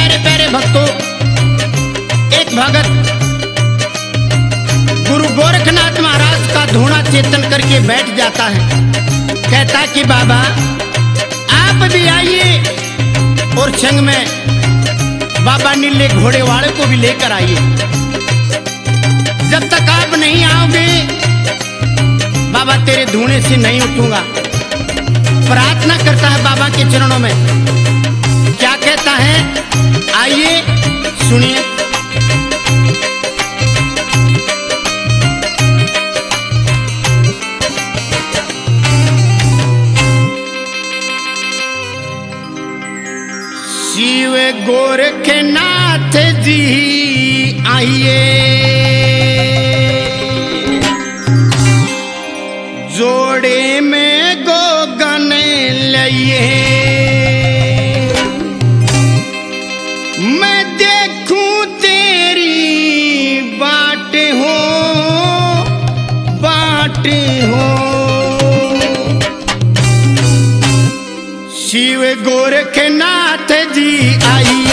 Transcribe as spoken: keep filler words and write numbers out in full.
प्यारे प्यारे भक्तों, एक भगत गुरु गोरखनाथ महाराज का धूना चेतन करके बैठ जाता है। कहता कि बाबा आप भी आइए और संग में बाबा नीले घोड़े वाले को भी लेकर आइए। जब तक आप नहीं आओगे बाबा तेरे धूने से नहीं उठूंगा। प्रार्थना करता है बाबा के चरणों में। क्या कहता है, आइए सुनिए। शिव गोरखनाथ जी आइए, जोड़े में गोगन लइए। मैं देखूं तेरी बाट हो बाट हो। शिव गोरखनाथ जी आइए,